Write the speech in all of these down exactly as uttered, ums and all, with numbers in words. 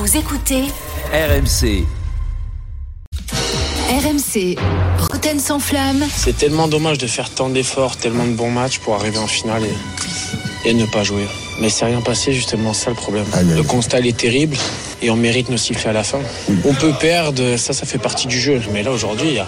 Vous écoutez R M C. R M C, Roten sans flamme. C'est tellement dommage de faire tant d'efforts, tellement de bons matchs pour arriver en finale et, et ne pas jouer. Mais c'est rien passé, justement, ça le problème. Ah, le constat il est terrible et on mérite nos sifflets à la fin. On peut perdre, ça, ça fait partie du jeu. Mais là, aujourd'hui, il n'y a,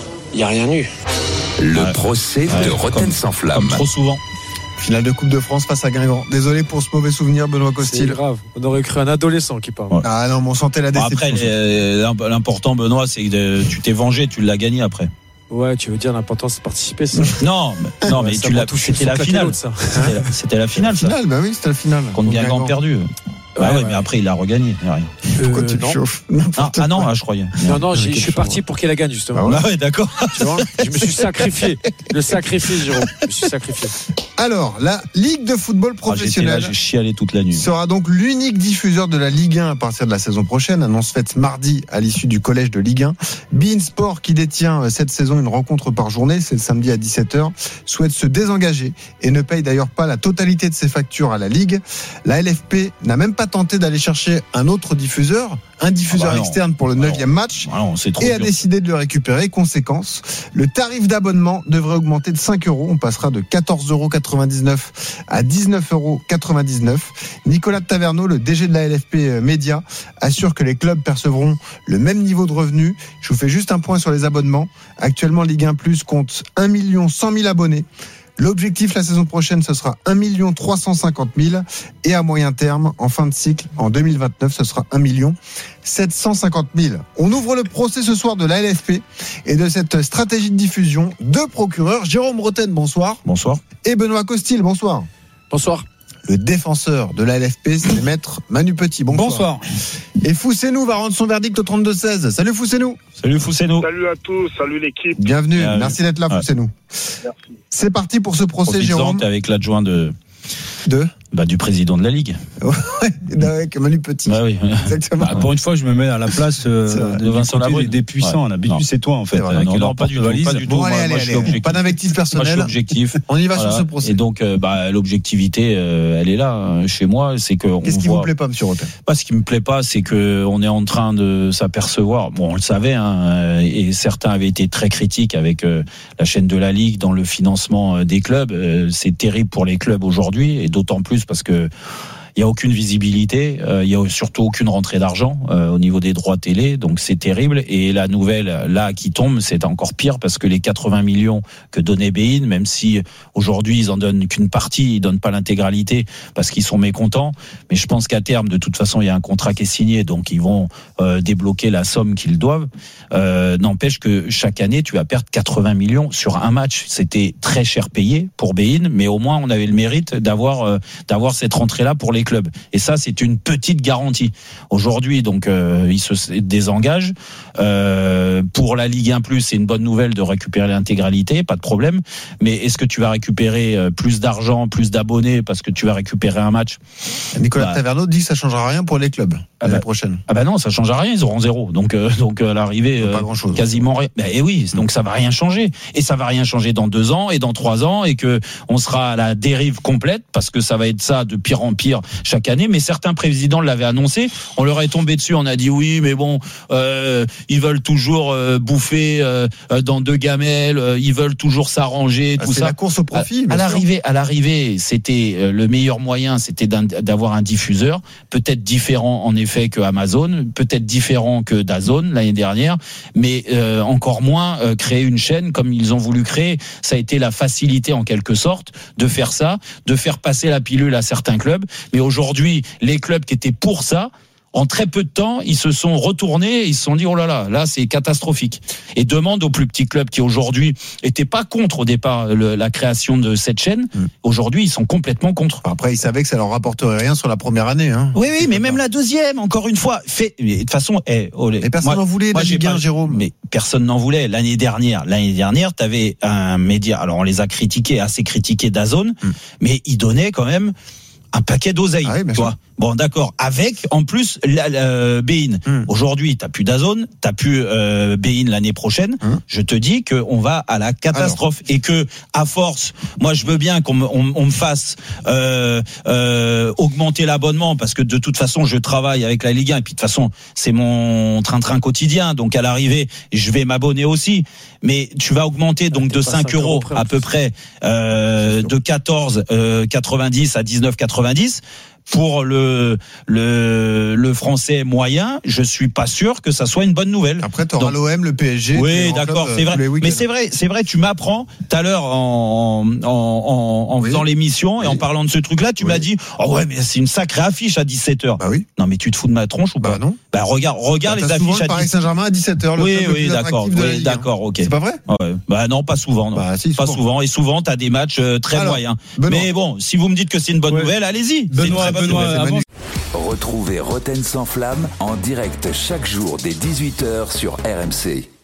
y a rien eu. Le ouais. procès ouais, de Roten sans flamme. Comme trop souvent. Finale de Coupe de France face à Guingamp. Désolé pour ce mauvais souvenir, Benoît Costil. C'est grave. On aurait cru un adolescent qui parle. Ouais. Ah non, mais on sentait la déception. Bon, après, les, l'important, Benoît, c'est que de, tu t'es vengé, tu l'as gagné après. Ouais, tu veux dire l'important c'est de participer, ça. Non, mais, non, mais ouais, tu l'as touché. C'était la finale. Ça. C'était, la, c'était la finale, ça. Finale, bah oui, c'était la finale. Contre Guingamp perdu. Ouais, ouais, ouais, mais après, il a regagné. Il rien. Pourquoi euh, tu te non. chauffes ah, ah non, ah, je croyais. Non, non, j'ai, je suis parti pour qu'elle la gagne, justement. Ah ouais, d'accord. Tu vois, je me suis sacrifié. Le sacrifié, Jérôme. Je me suis sacrifié. Alors, la Ligue de football professionnelle ah, là, j'ai chialé toute la nuit. Sera donc l'unique diffuseur de la Ligue un à partir de la saison prochaine. Annonce faite mardi à l'issue du collège de Ligue un. beIN Sport, qui détient cette saison une rencontre par journée, c'est le samedi à dix-sept heures, souhaite se désengager et ne paye d'ailleurs pas la totalité de ses factures à la Ligue. La L F P n'a même pas tenté d'aller chercher un autre diffuseur, un diffuseur ah bah externe pour le neuvième match, ah non, c'est trop et dur. a décidé de le récupérer. Conséquence, le tarif d'abonnement devrait augmenter de cinq euros. On passera de quatorze euros quatre-vingt-dix-neuf à dix-neuf euros quatre-vingt-dix-neuf. Nicolas Taverneau, le D G de la L F P Média, assure que les clubs percevront le même niveau de revenus. Je vous fais juste un point sur les abonnements. Actuellement, Ligue un Plus compte un million cent mille abonnés. L'objectif la saison prochaine, ce sera un million trois cent cinquante mille et à moyen terme, en fin de cycle, en deux mille vingt-neuf, ce sera un million sept cent cinquante mille. On ouvre le procès ce soir de la L F P et de cette stratégie de diffusion. Deux procureurs, Jérôme Roten, bonsoir. Bonsoir. Et Benoît Costil, bonsoir. Bonsoir. Le défenseur de la L F P, c'est maître Manu Petit. Bonsoir. Bonsoir. Et Fousseynou va rendre son verdict au trente-deux seize. Salut Fousseynou. Salut Fousseynou. Salut à tous, salut l'équipe. Bienvenue, Bienvenue. merci d'être là Fousseynou. Merci. C'est parti pour ce procès, Profites-en, Jérôme. t'es avec l'adjoint de... De Bah, du président de la Ligue. Ouais, avec Manu Petit. Bah oui. Exactement. Bah, pour une fois, je me mets à la place euh, de Vincent Labrune, des, des puissants. Ouais. Là. Bétu, c'est toi, en fait. Vrai, euh, non, qui non, leur pas porte du tout, valise. pas du tout. Bon, Moi, allez, moi, allez, je suis allez. objectif. Pas d'invectif Moi, je suis personnel. objectif. On y va Voilà. sur ce procès. Et donc, euh, bah, l'objectivité, euh, elle est là, hein, chez moi. C'est que Qu'est-ce on qui voit... vous plaît pas, monsieur Roten? Pas ce qui me plaît pas, c'est que on est en train de s'apercevoir. Bon, on le savait, hein, et certains avaient été très critiques avec euh, la chaîne de la Ligue dans le financement des clubs. Euh, c'est terrible pour les clubs aujourd'hui, et d'autant plus parce que il n'y a aucune visibilité, euh, il n'y a surtout aucune rentrée d'argent euh, au niveau des droits télé, donc c'est terrible. Et la nouvelle là qui tombe, c'est encore pire parce que les quatre-vingts millions que donnait beIN, même si aujourd'hui ils en donnent qu'une partie, ils donnent pas l'intégralité parce qu'ils sont mécontents. Mais je pense qu'à terme, de toute façon, il y a un contrat qui est signé, donc ils vont euh, débloquer la somme qu'ils doivent. Euh, n'empêche que chaque année, tu vas perdre quatre-vingts millions sur un match. C'était très cher payé pour beIN, mais au moins on avait le mérite d'avoir euh, d'avoir cette rentrée-là pour les clubs. Et ça, c'est une petite garantie. Aujourd'hui, donc, euh, ils se désengagent. Euh, pour la Ligue un plus, c'est une bonne nouvelle de récupérer l'intégralité, pas de problème. Mais est-ce que tu vas récupérer plus d'argent, plus d'abonnés parce que tu vas récupérer un match? Nicolas bah, Taverneau dit que ça changera rien pour les clubs l'année bah, prochaine. Ah bah non, ça change rien, ils auront zéro. Donc, euh, donc à l'arrivée, pas euh, grand-chose. quasiment rien. Bah, et oui, donc ça va rien changer. Et ça va rien changer dans deux ans et dans trois ans et que on sera à la dérive complète parce que ça va être ça de pire en pire chaque année. Mais certains présidents l'avaient annoncé. On leur est tombé dessus. On a dit oui, mais bon, euh, ils veulent toujours euh, bouffer euh, dans deux gamelles. Euh, ils veulent toujours s'arranger, Ah, tout c'est ça. la course au profit. À, à bien sûr. l'arrivée, à l'arrivée, c'était euh, le meilleur moyen, c'était d'un, d'avoir un diffuseur, peut-être différent en effet que Amazon, peut-être différent que DAZN l'année dernière, mais euh, encore moins euh, créer une chaîne comme ils ont voulu créer. Ça a été la facilité en quelque sorte de faire ça, de faire passer la pilule à certains clubs. Mais aujourd'hui, les clubs qui étaient pour ça, en très peu de temps, ils se sont retournés, ils se sont dit oh là là, là c'est catastrophique. Et demande aux plus petits clubs qui aujourd'hui étaient pas contre au départ le, la création de cette chaîne, mmh. aujourd'hui ils sont complètement contre. Après, ils savaient que ça leur rapporterait rien sur la première année. Hein. Oui, oui, mais même la deuxième, encore une fois, fait. De toute façon, eh, olé. Mais personne n'en voulait. Moi, j'ai bien, Jérôme. Mais personne n'en voulait. L'année dernière, l'année dernière, t'avais un média. Alors on les a critiqués, assez critiqués, DAZN, mmh. mais ils donnaient quand même un paquet d'oseille, ah oui, toi. Bon, d'accord. Avec, en plus, la, la, Bein. Hum. Aujourd'hui, t'as plus DAZN, t'as plus euh, Bein l'année prochaine. Hum. Je te dis qu'on va à la catastrophe. Alors. Et que, à force, moi, je veux bien qu'on me, on, on me fasse euh, euh, augmenter l'abonnement, parce que de toute façon, je travaille avec la Ligue un. Et puis, de toute façon, c'est mon train-train quotidien. Donc, à l'arrivée, je vais m'abonner aussi. Mais tu vas augmenter donc de cinq euros à peu près, euh, de quatorze quatre-vingt-dix à dix-neuf quatre-vingt-dix. Pour le le le français moyen, je suis pas sûr que ça soit une bonne nouvelle. Après, tu auras l'O M, le P S G. Oui, d'accord, c'est vrai. Mais c'est vrai, c'est vrai. Tu m'apprends tout à l'heure en en en, en oui. faisant l'émission oui. et en parlant de ce truc-là, tu oui. m'as dit, oh ouais, mais c'est une sacrée affiche à dix-sept heures. Bah oui. Non, mais tu te fous de ma tronche ou pas? Bah non. Bah regarde, regarde bah, les affiches à Paris Saint-Germain à dix-sept heures. Oui, oui, d'accord, oui, d'accord, ok. C'est pas vrai? Ouais. Bah non, pas souvent, non. Bah, si, pas souvent. Et souvent, t'as des matchs très Alors, moyens. Benoît. Mais bon, si vous me dites que c'est une bonne ouais. nouvelle, allez-y. Benoît, Benoît, avant. Retrouvez Roten sans flamme en direct chaque jour dès dix-huit heures sur R M C.